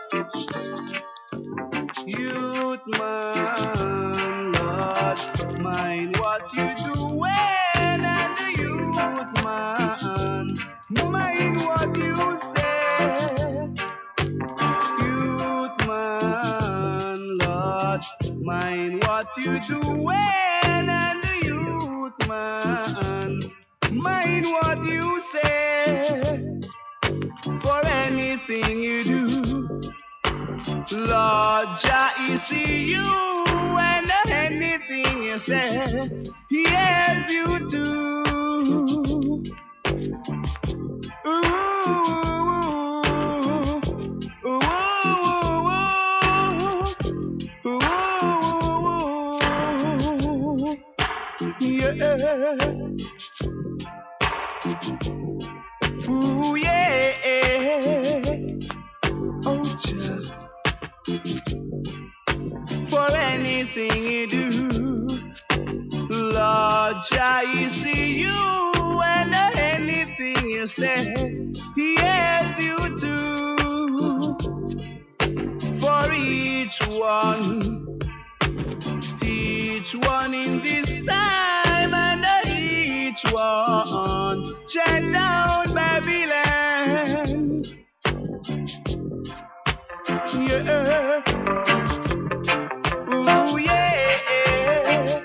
Youth man, Lord, mind what you doing, and the youth man, mind what you say. Youth man, Lord, mind what you doing, and the youth man, mind what you say. For anything you do, Lord Jah, He see you, and anything you say, He hears you too. Ooh, ooh, ooh, yeah. Ooh, yeah. Oh, Jah. For anything you do, Lord Jah, He see you, and anything you say, He hears you too. For each one in this time, and each one, check down Babylon. Yeah. Ooh, yeah.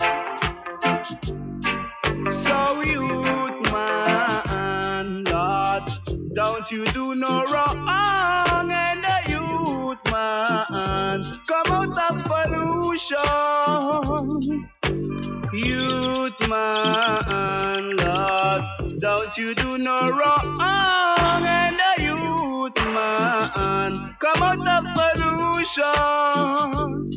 So youth man, Lord, don't you do no wrong, and the youth man, come out of pollution. Youth man, Lord, don't you do no wrong, and the youth man, come out of pollution.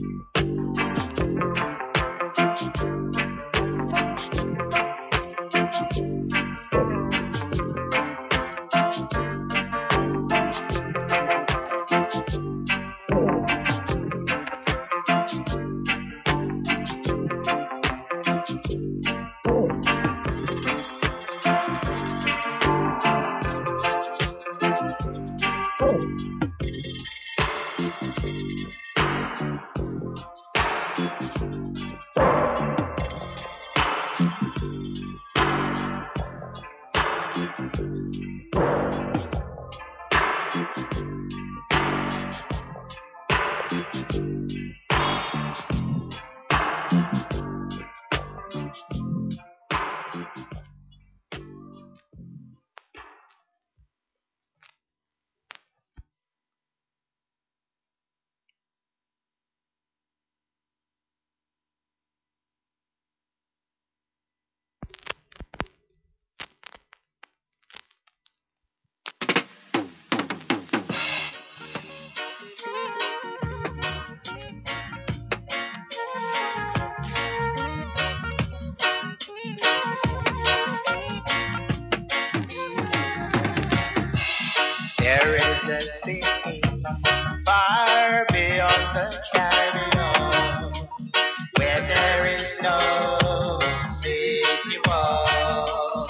There is a city far beyond the Caribbean, where there is no city wall.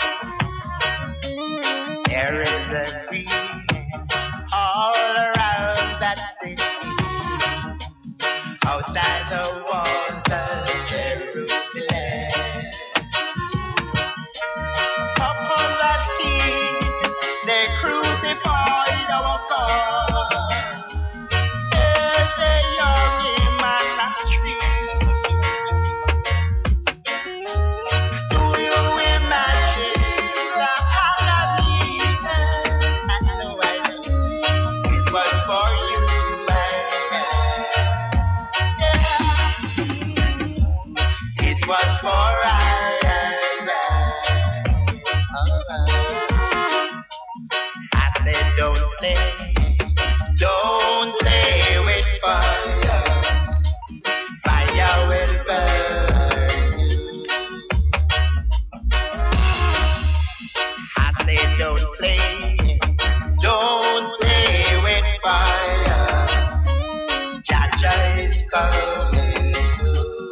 There is a green all around that city, outside the walls of Jerusalem. Upon that hill they crucified our God. There's a young man a tree. Do you imagine the agony? I know, it was for you and I. It was for I. Don't play with fire. Fire will burn you. I say don't play with fire. Jaja is coming soon.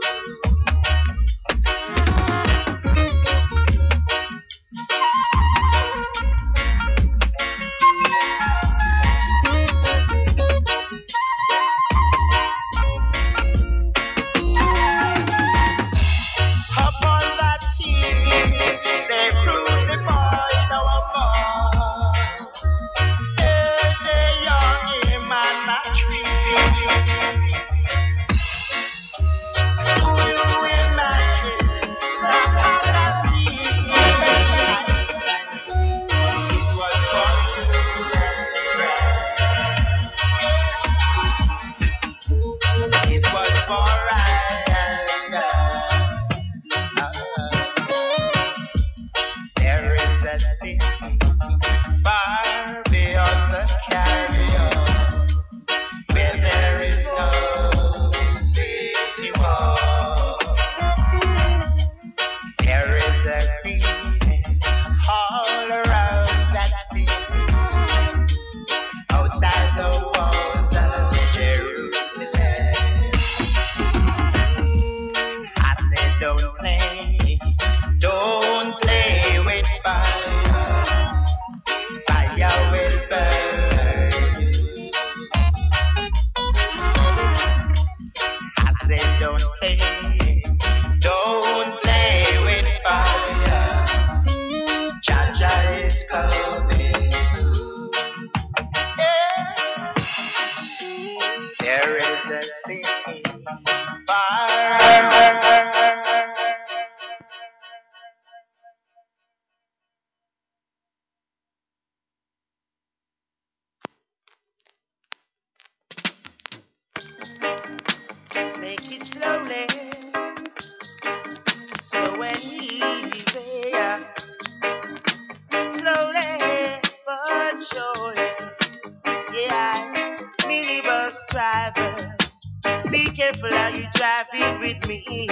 careful how you driving with me.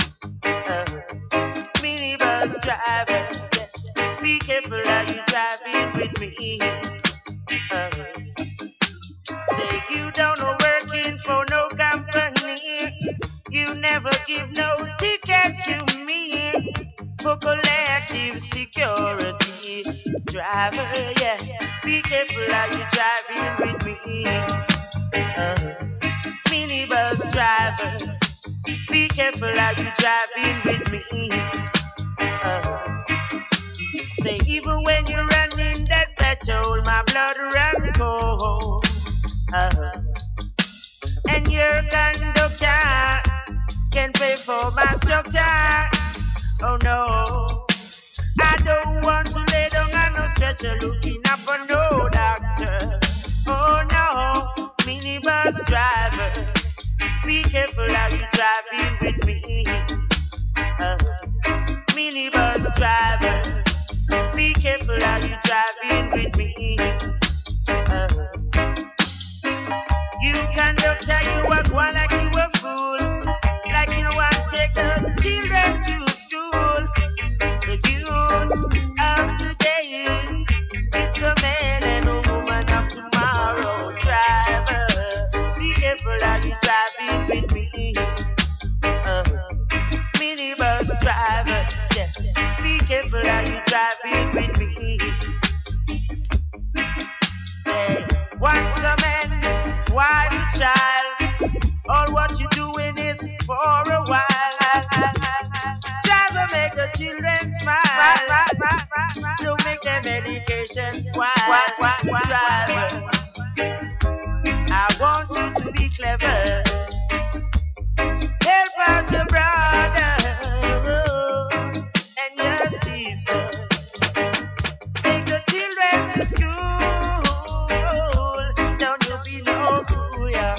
Minibus driver, yeah. Be careful how you driving with me. Say you don't know working for no company. You never give no ticket to me for collective security. Driver, yeah. Be careful how you driving with me. Minibus driver. Be careful how you driving with me. Say even when you're running that petrol, my blood run cold. And your conductor can pay for my structure. Oh no, I don't want to lay down on no stretcher looking up for no doctor. Oh no, minibus driver, be careful how you driving with me. Minibus driver, be careful how you driving with me. You conductor, you walk one like you a fool, like you want to take the children to school. The youth of today, it's a man and a woman of tomorrow. Driver, be careful how you driving with me. Minibus driver, yeah. Be careful how you driving with me. Say, once a man, why a child? All what you doing is for a while. Driver, make the children smile. Don't make their medication spoil. Driver, I want you to be clever. Help out your brother and your sister. Take the children to school. Don't you be no fool, yeah.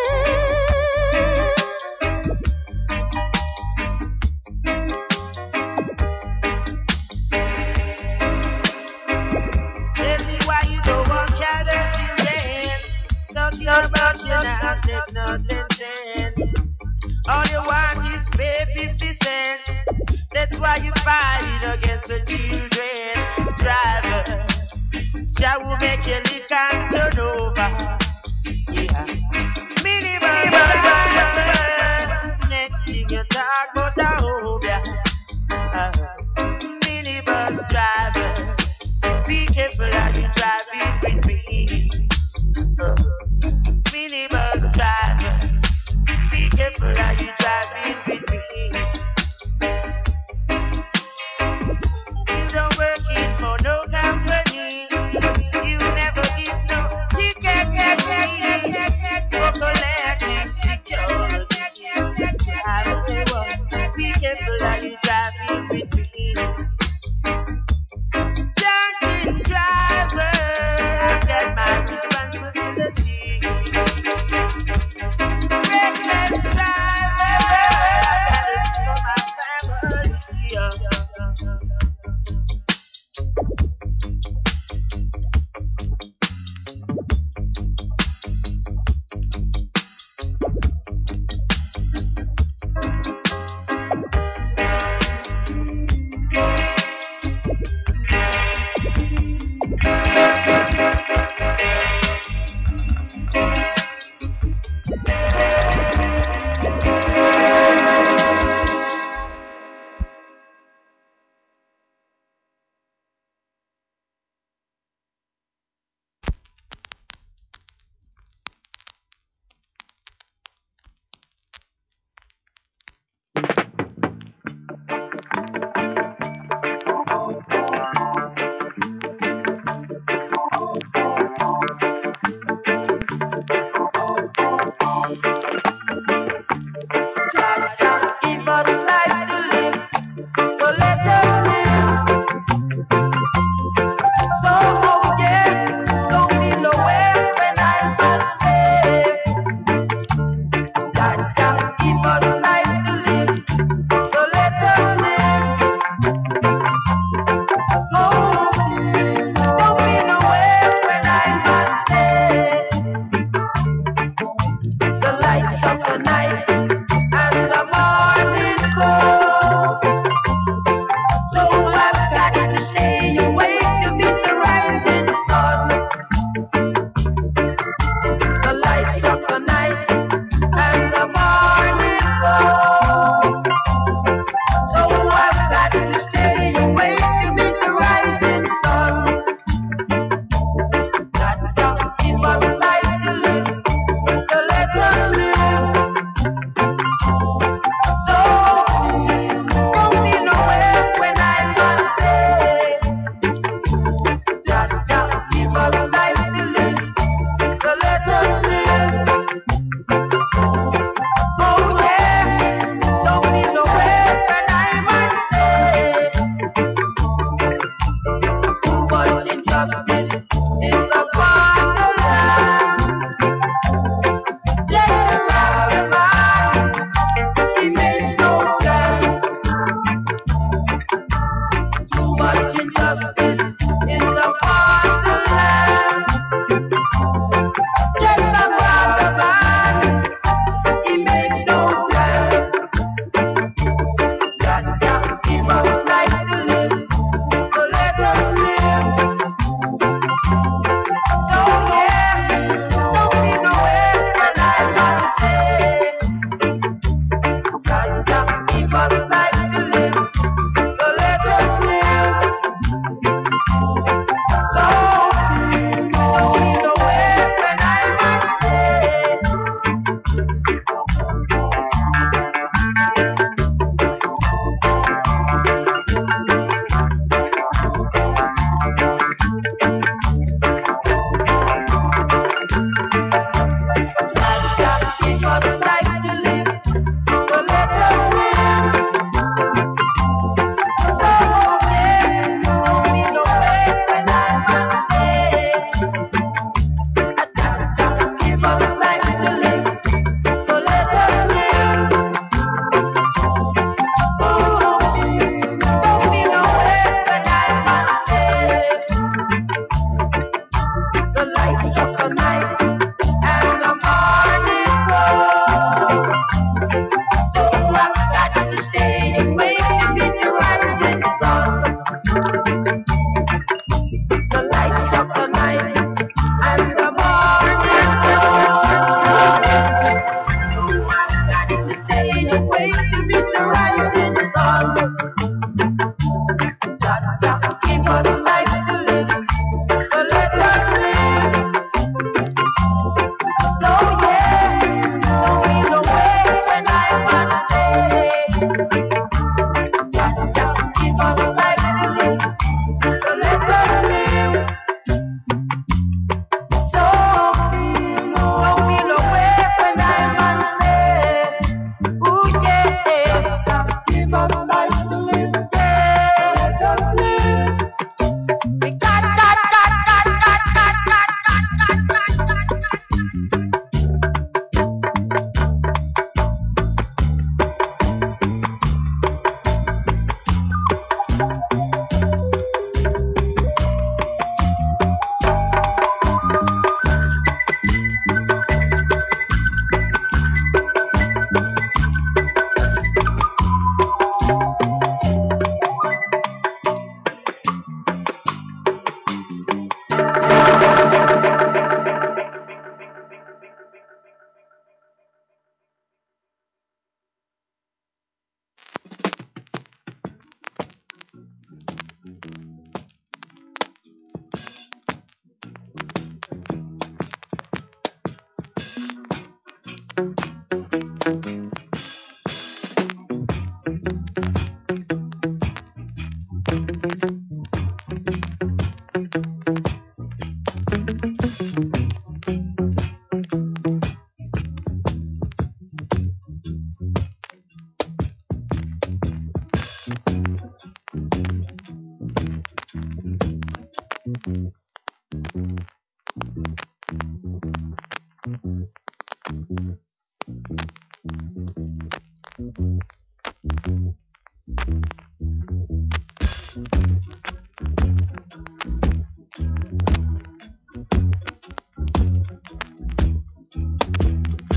Tell me why you don't want cattle children. Talking about you now, take nothing. All you want is pay 50 cents. That's why you fight against the children. Driver, Jah will make your lick and turn over. Yeah. Minibus driver. Next thing you talk about a home, yeah. Minibus driver. Be careful how you driving with me. Minibus driver. Be careful how you driving with me. You don't work it for no company. You never give no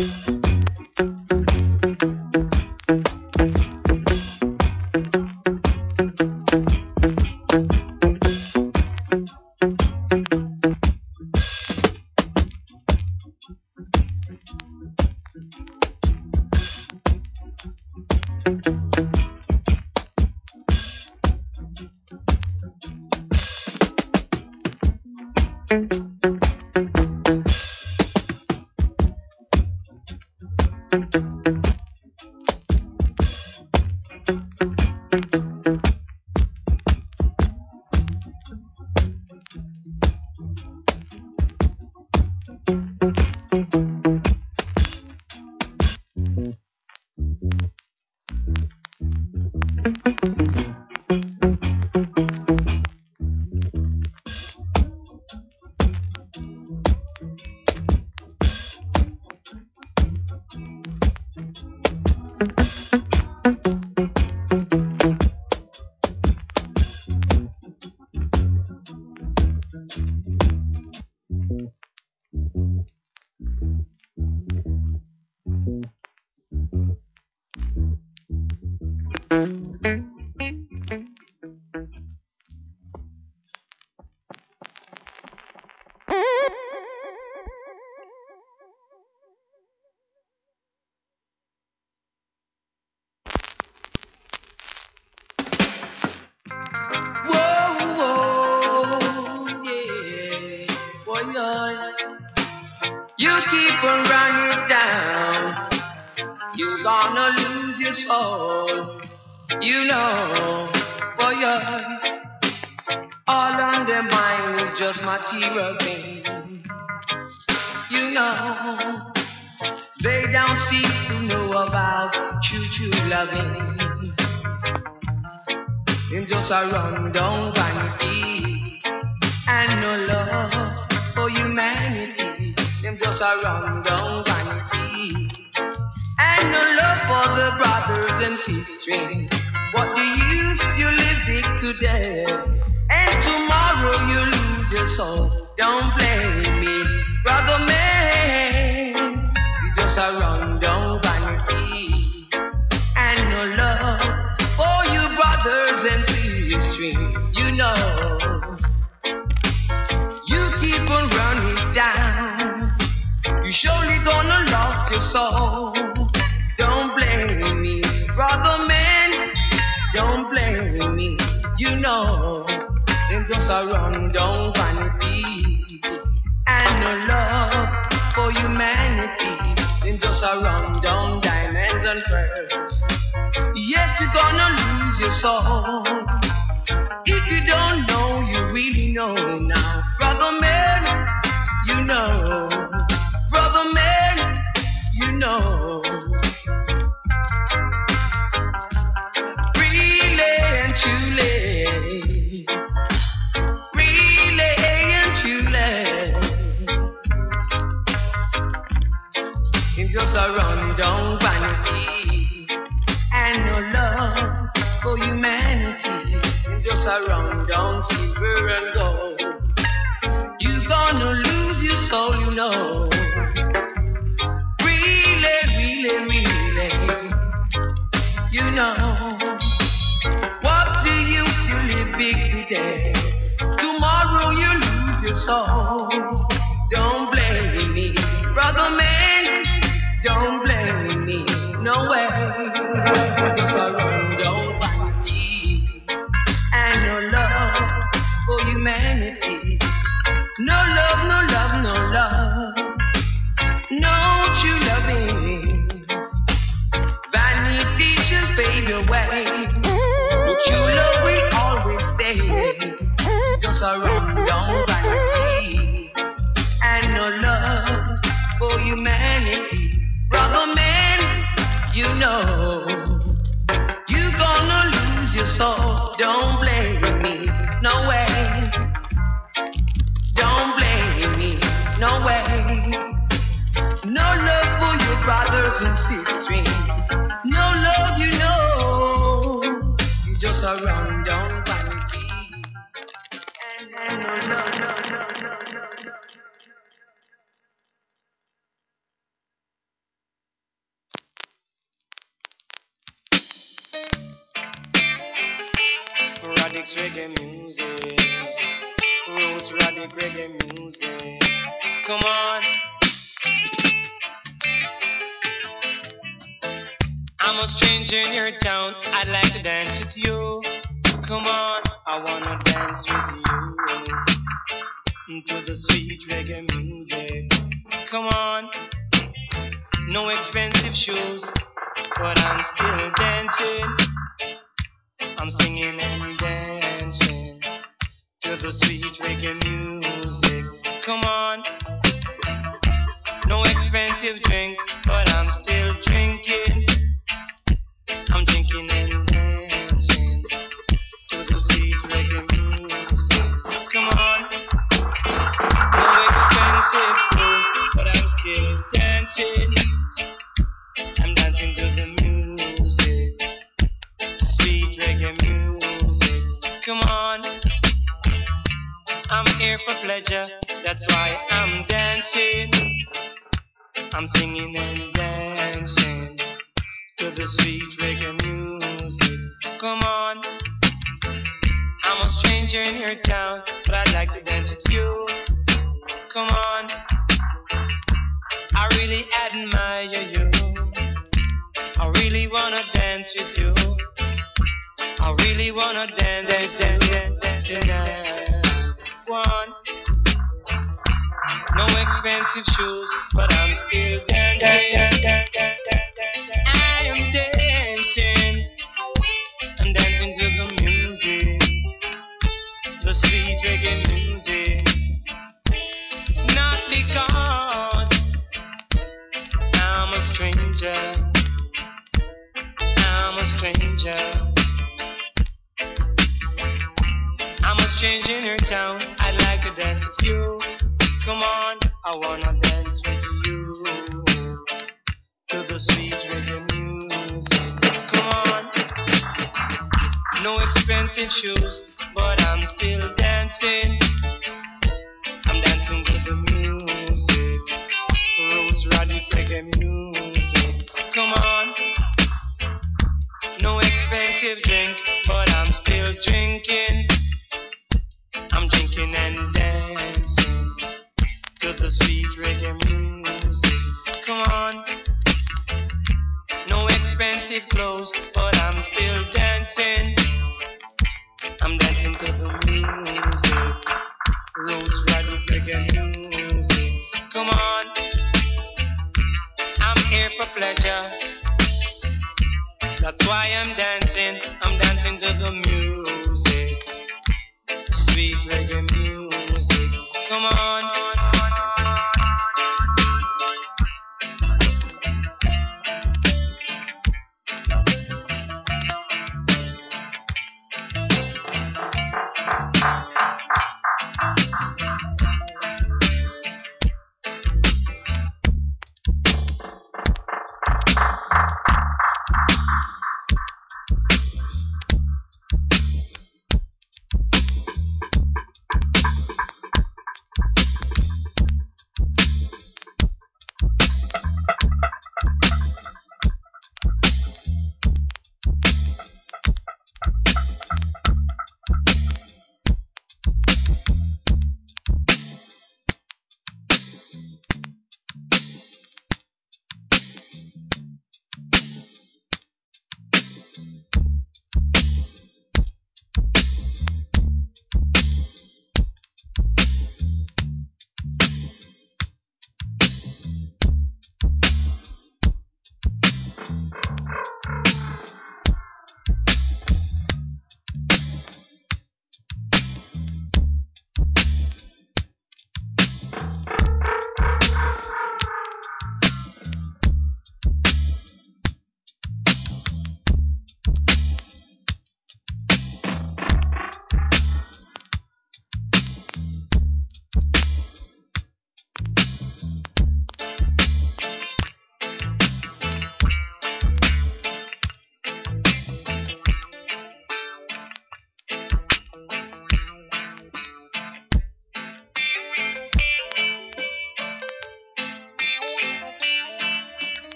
You keep on running down, you're gonna lose your soul. You know, boy, all on their mind is just material things. You know, they don't seem to know about true loving. It's just a rundown vanity and no love for humanity. Them just a rundown vanity and no love for the brothers and sisters. What do you use to live big today, and tomorrow you lose your soul? Don't blame me, brother man. You just a rundown vanity and no love for you brothers and sisters. You know, you keep on running down, you surely gonna lose your soul. Don't blame me, brother man. Don't blame me. You know, them just a rundown vanity and no love for humanity. Them just a rundown diamonds and pearls. Yes, you're gonna lose your soul. If you don't know, you really know now, brother man. You know, brother man. You know, really and truly, really and truly, it's just a rundown vanity and no love for humanity. It's just a rundown silver and gold. You gonna lose your soul, you know. You know, what do you still live big today? Tomorrow you lose your soul. Don't blame me, brother man. Don't blame me, no way. Just a rundown vanity and no love for humanity. No love, no love, no love. No true loving. Vanity shall fade away, but true love will always stay. Just a rundown vanity and no love for humanity. Brother man, you know, you gonna lose your soul. Don't blame me, no way. Don't blame me, no way. No love for your brothers and sisters. No love, you know. You just a rundown vanity. And no love. It's reggae music, roots radic reggae music. Come on. I'm a stranger in your town, I'd like to dance with you. Come on, I wanna dance with you to the sweet reggae music. Come on, no expensive shoes, but I'm still dancing. I'm singing and dancing to the sweet reggae music. Come on, no expensive drink, but I'm still drinking. I'm drinking and dancing to the sweet reggae music. Come on, no expensive clothes, but I'm still dancing. I'm dancing to the music, sweet reggae music. Come on, I'm here for pleasure, that's why I'm dancing. I'm singing and dancing to the sweet reggae music. Come on, I'm a stranger in your town, but I'd like to dance with you. Come on, I really admire you. I really wanna dance with you. I really wanna dance with you tonight. One, no expensive shoes, but I'm still dancing. I am dancing. I'm dancing to the music, the sweet reggae music. Not because I'm a stranger. I'm a stranger. I'm a stranger in your town. I'd like to dance with you. Come on, I wanna dance with you to the sweet reggae music. Come on, no expensive shoes, but I'm still dancing. I'm dancing to the music, roots radic reggae music. Come on, no expensive drink, but I'm still drinking. I'm drinking and dancing to the sweet reggae music. Come on, no expensive clothes, but I'm still dancing. I'm dancing to the music, roots radic reggae music. Come on, I'm here for pleasure, that's why I'm dancing. I'm dancing to the music, sweet reggae music. Come on.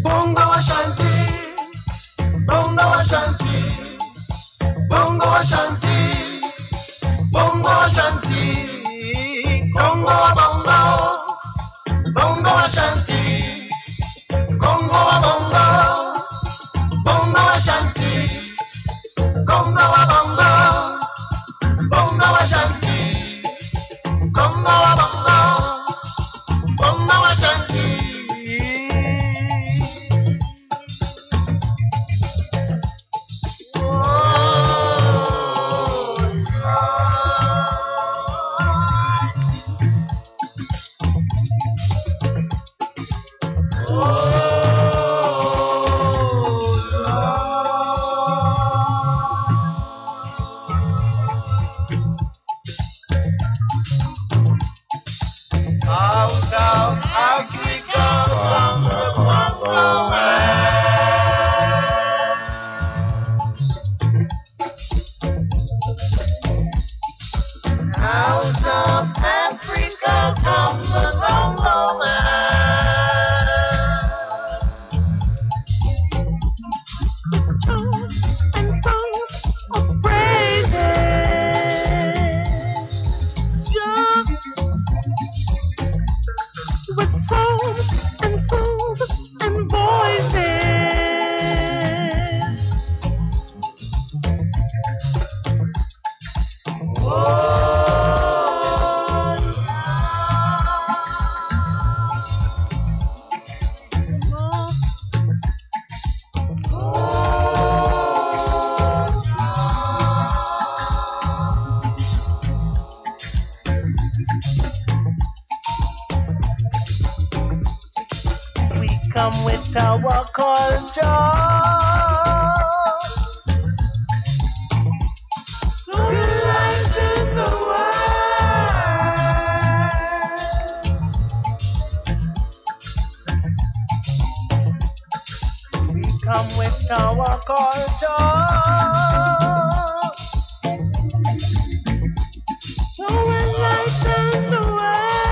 Bongo Ashanti, Bongo Ashanti, Bongo Ashanti, Bongo Ashanti, Bongo Bongo, Bongo Ashanti, Bongo Bongo, Bongo Ashanti, Bongo Bongo, Bongo Ashanti, Bongo Bongo, Bongo Ashanti. Come with our culture. To lighten the world. We come with our culture. To enlighten the world.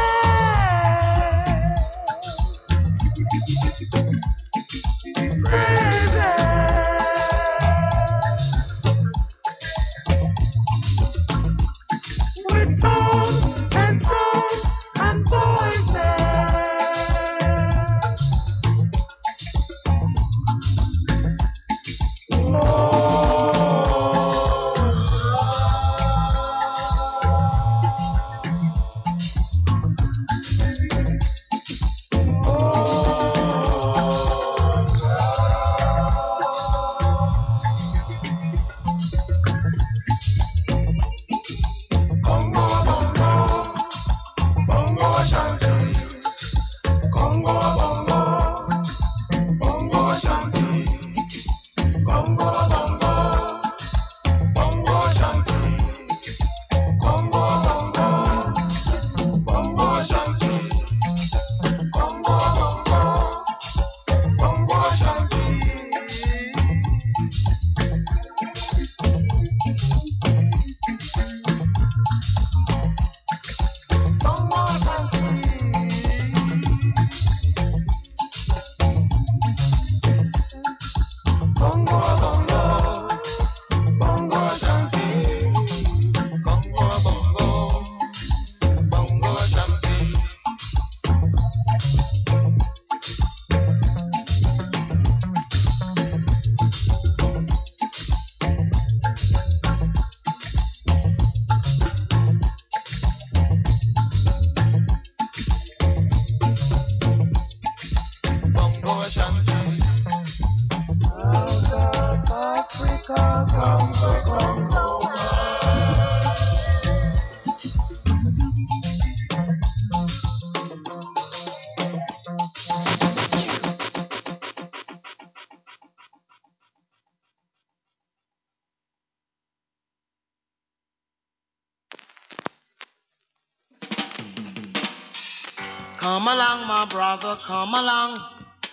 Come along, my brother, come along.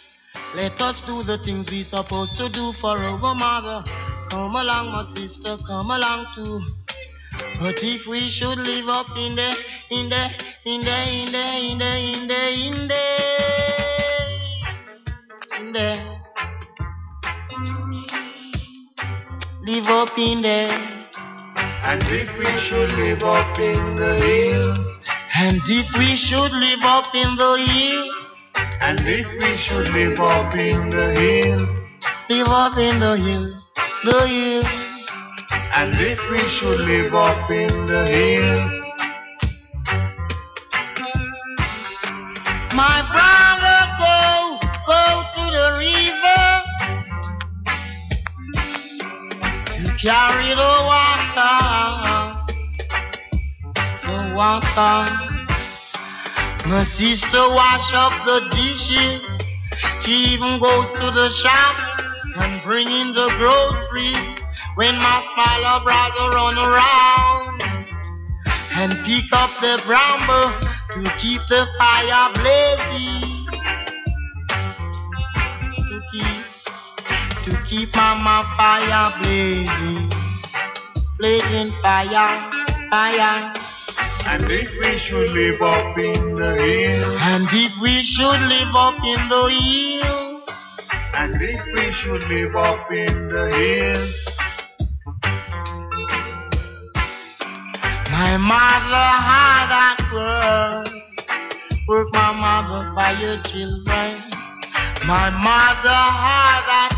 Let us do the things we supposed to do for our mother. Come along, my sister, come along too. But if we should live up in the live up in there. And if we should live up in the hills, And if we should live up in the hills, and if we should live up in the hills, live up in the hills, the hills. and if we should live up in the hills, My brother, go to the river to carry the water. My sister wash up the dishes. She even goes to the shop and bring in the groceries. When my smaller brother run around and pick up the bramble to keep the fire blazing, to keep mama fire blazing, blazing fire. and if we should live up in the hills, And if we should live up in the hills, and if we should live up in the hills, my mother had at work my mother by your children. My mother had at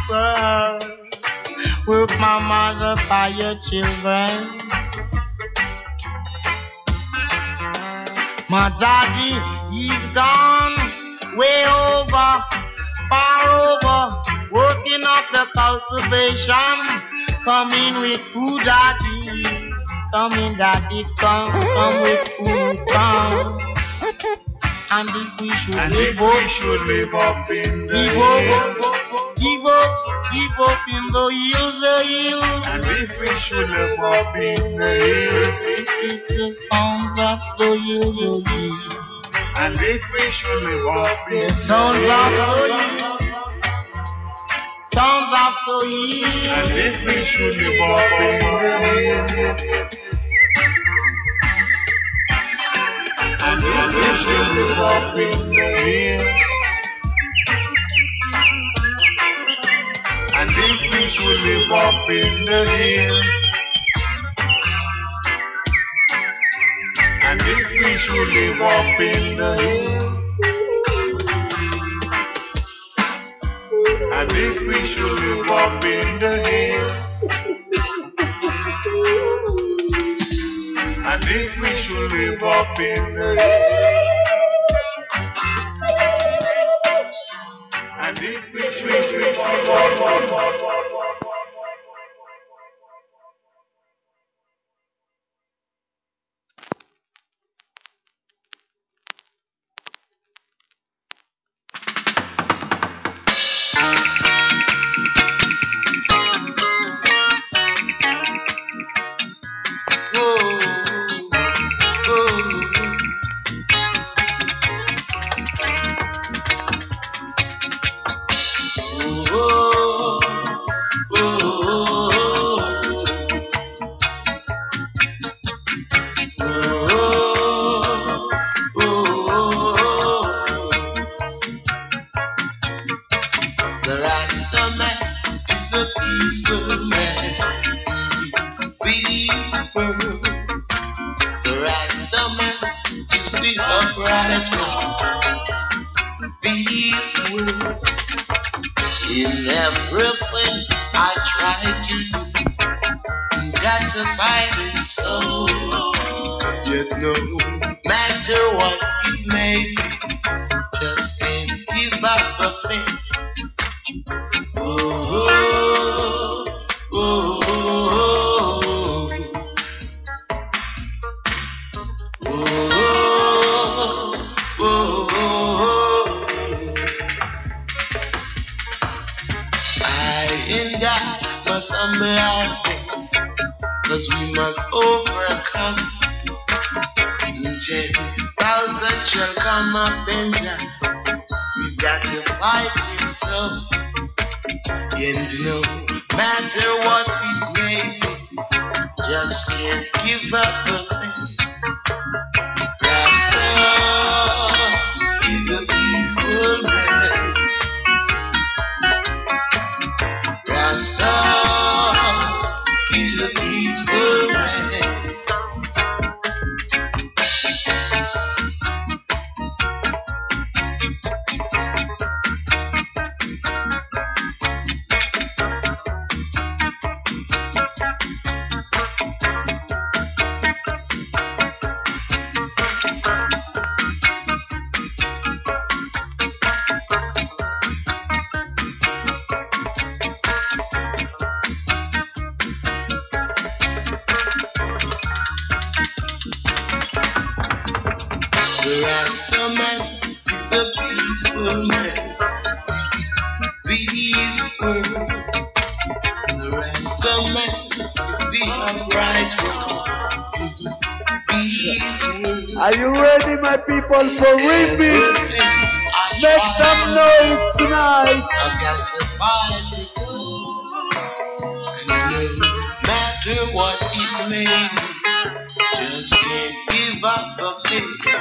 work my mother by your children. My daddy, he's gone way over, far over, working up the cultivation, coming with food, daddy, coming, daddy, come with food, come. And if we should and live if we should live up in the hills, give up in the hills, and if we should live up in the hills, It's the songs of the hills, and if we should live up in the the sounds of the hills, hills, songs of the hills. and if we should live up in the hills, and if we should live up in the hills, and if we should live up in the hills, and if we should live up in the hills, and if we should live up in the hills, and if we should live up in the hills, and if we should live up in the hills. Rasta man is a peaceful man. Peaceful. The Rasta man is the upright one. Peaceful. Are you ready, my people, for remix? Make some noise tonight. I've got to find the soul. And no matter what it may be, just can't give up the faith.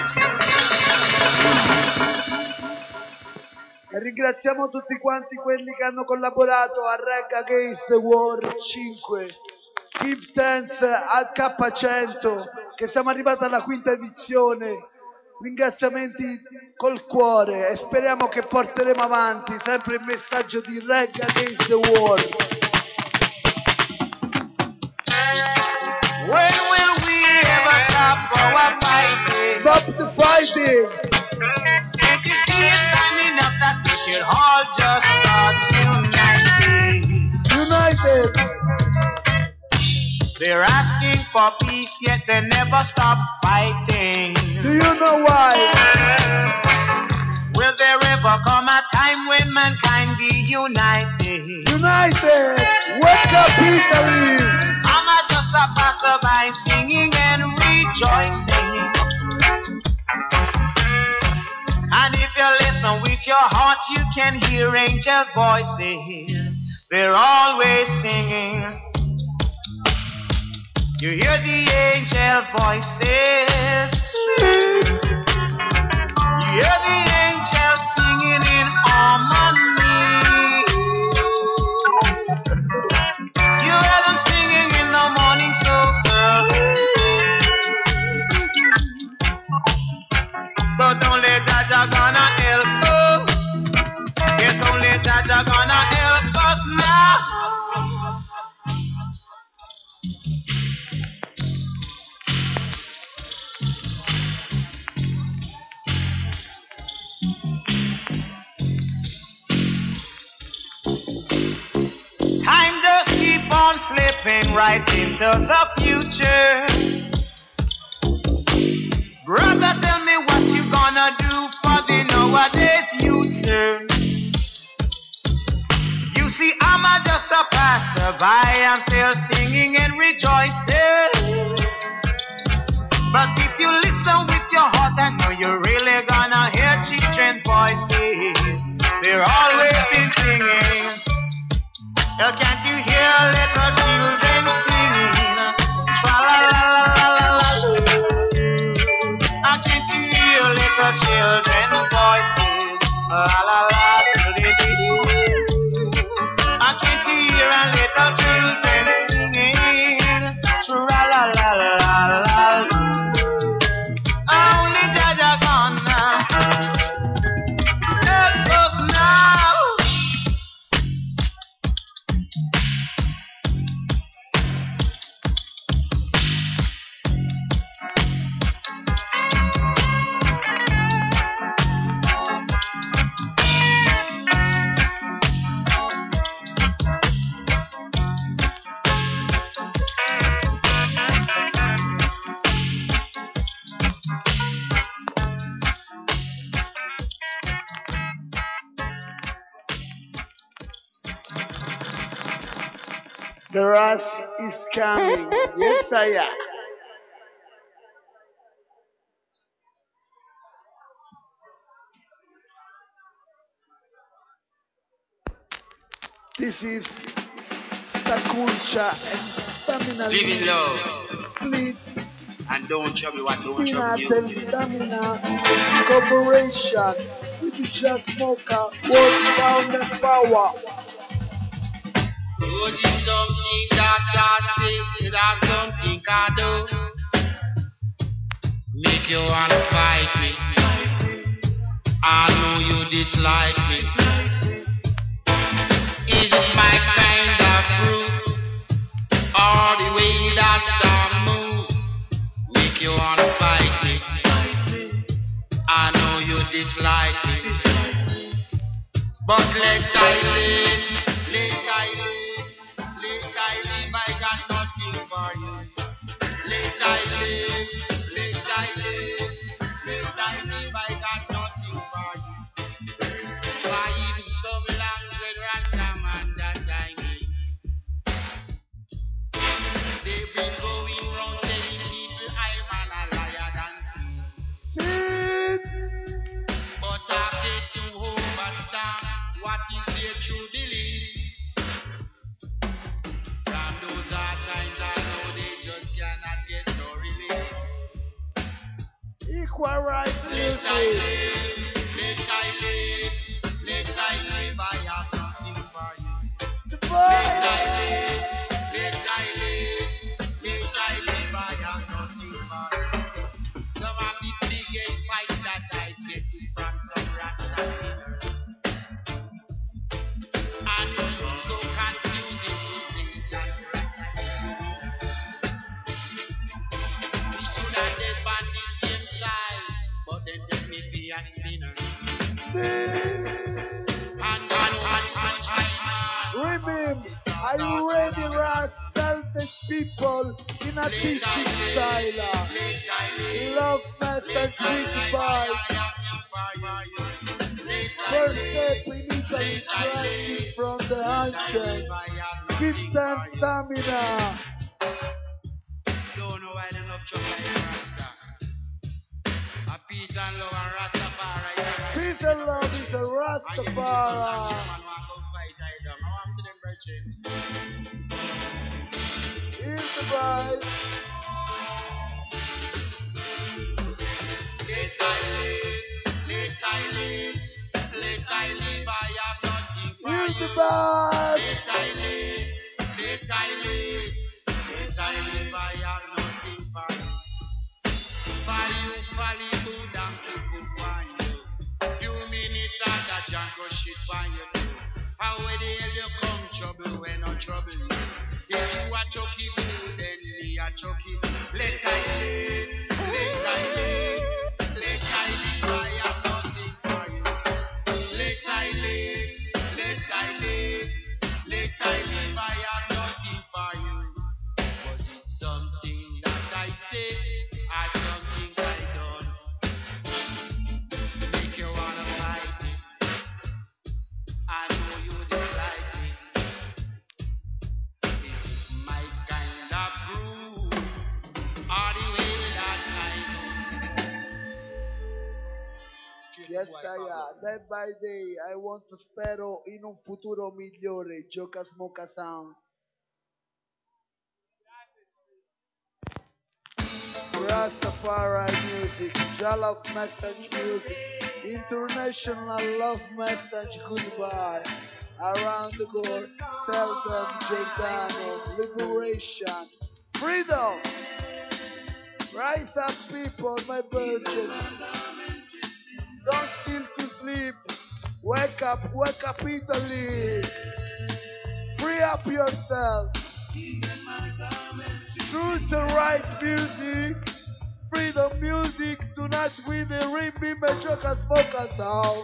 E ringraziamo tutti quanti quelli che hanno collaborato a Reggae Against the War 5. Give thanks al K100 che siamo arrivati alla quinta edizione. Ringraziamenti col cuore e speriamo che porteremo avanti sempre il messaggio di Reggae Against the War. When will we ever stop our fighting? Stop the fighting! Can't you see it's time enough that we should all just start uniting? United! They're asking for peace, yet they never stop fighting. Do you know why? Will there ever come a time when mankind be united? United! Wake up, history! I'm just a passerby singing and rejoicing. And if you listen with your heart, you can hear angel voices. They're always singing. You hear the angel voices. You hear the angels singing in harmony. You hear them singing in the morning so early. But only Jaja gonna help us. Yes, only Jaja gonna help us now. Time just keep on slipping right into the future. Brother, tell me what you gonna do for the nowadays youth, sir. You see, I'm just a passerby, I'm still singing and rejoicing. But if you listen with your heart, I know you're really gonna hear children's voices. They're always been singing. Can't you hear little children singing? Tra-la-la-la-la-la-la. Can't you hear little children voices? La-la-la-la-la-la. Can't you hear little children singing? Tra-la-la-la-la-la. Only Jaja gonna help us now. The rush is coming. Yes, I am. This is Sakulcha and Stamina. Living low Split and don't trouble what don't Peanut trouble and you. Stamina Corporation with the Jack Smoker, World Sound and Power. Oh, it's something that God say, that's something God do. Make you wanna fight me. I know you dislike me. Is it my kind of fruit or the way that I move? Make you wanna fight me. I know you dislike me. But let I live, let I live, let I live. I got nothing for you. Let I live, let I live, let I live. what is here true belief. From those hard times I know they just cannot get no relief. Equal rights Let I music. live, let I live, I have nothing for you. The Let boy. I live, I have nothing for you. Some of the biggest fights that I get is from some rasta killers. And it is so confusing to think that rasta killers. We should have them on the same side, but then they may be a sinner. Remim, are you ready, Rat? Tell the people in a teaching style. Love message goodbye. First step, we need some instruction from the ancient. Give them stamina. Don't know why they love trouble like Rasta. A peace and love and Rastafari. Peace and love is a And you Rastafari. man want to fight I don't know. I'm to them virgin. Here's the bride. Let I live, I have nothing for Here's the you. bride. Let I live, I have nothing for you. For you, good and people for you. Few minutes after John go shit for you. How the hell you come trouble when no trouble you? If you a chucky blue, then me a chucky blue. Let I live, I have nothing for you. Let I live, I have nothing for you. Was it something that I said, or something I done? Make you wanna fight it. I know you dislike it. It's my kind of groove, or the way that I do. Yes, day by day, I want to spero in un futuro migliore. Gioca Smoka Sound. Rastafari music, Jalop message music, international love message goodbye. Around the world, tell them Giordano, liberation, freedom. Rise up, people, my virgin. Don't still to sleep. Wake up, Italy. Free up yourself. Truth and right music. Freedom music. Tonight we the Rimbi Joker Smoker Sound.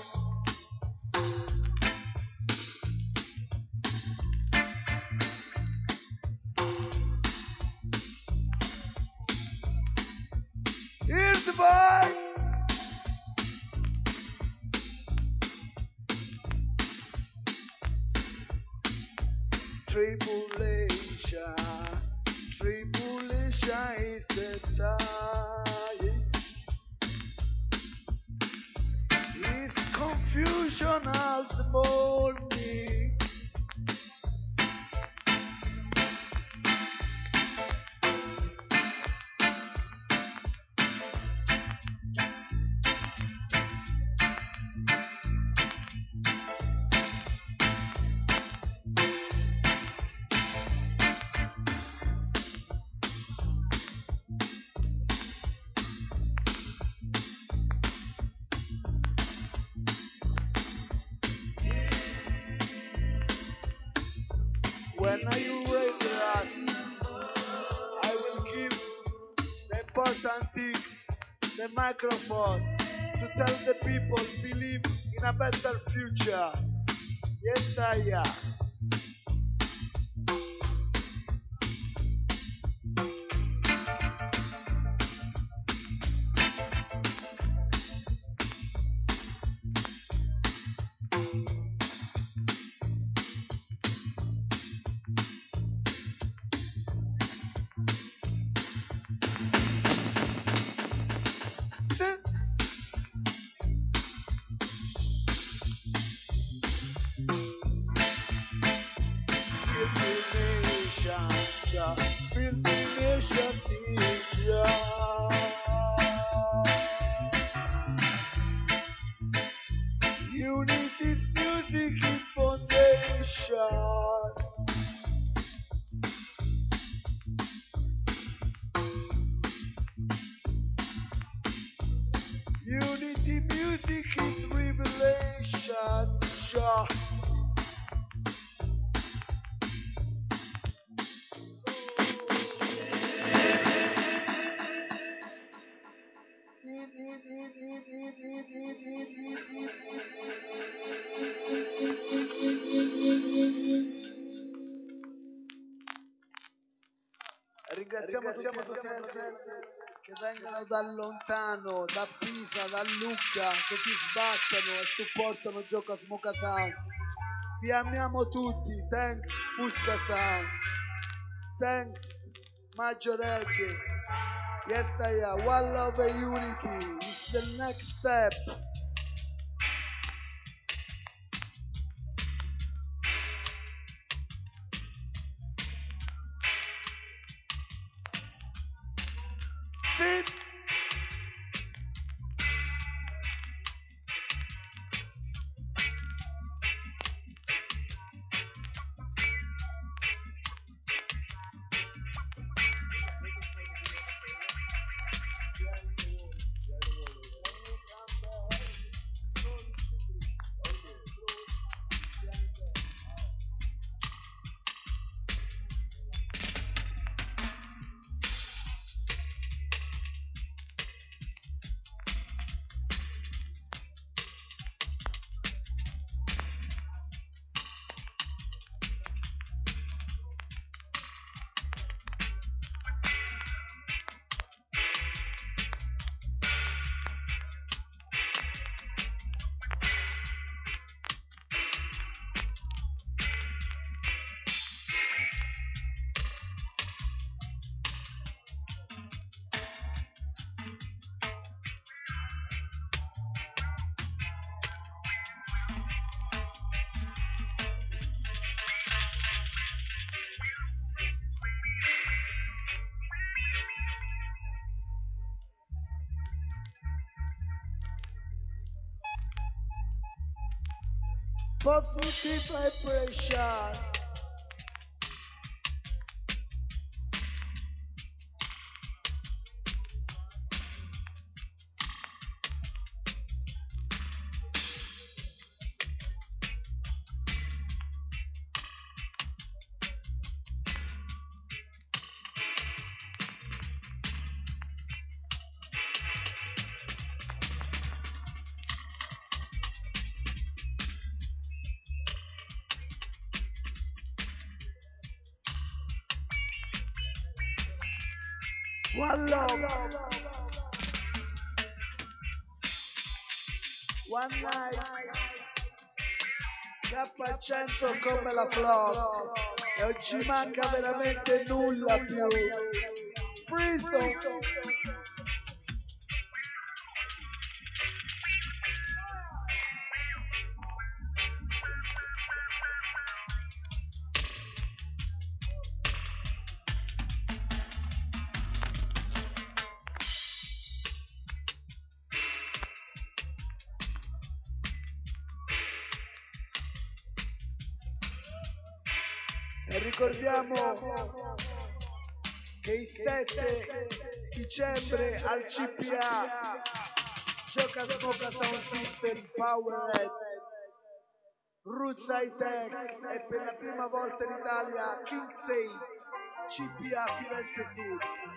Here's the vibe. Tribulation is the time. It's confusion as the morning. When are you ready, lad? I will give the important thing, the microphone, to tell the people believe in a better future. Yes, I am. ringraziamo tutti i fratelli che vengono da lontano, da Pisa, da Lucca, che ti sbattono e supportano Gioca Smoka Sound. Vi amiamo tutti, thanks Fusca Sound, thanks Maggio Reggae. Yes, one love and unity is the next step. Fit. Positive vibration. One love, one night, K100 come la flop, e non ci manca veramente nulla più. Freestyle. E ricordiamo che il 7 dicembre al CPA Gioca Smoka Sound System Powerhead Roots High Tech e per la prima volta in Italia King 6 CPA Firenze Sud.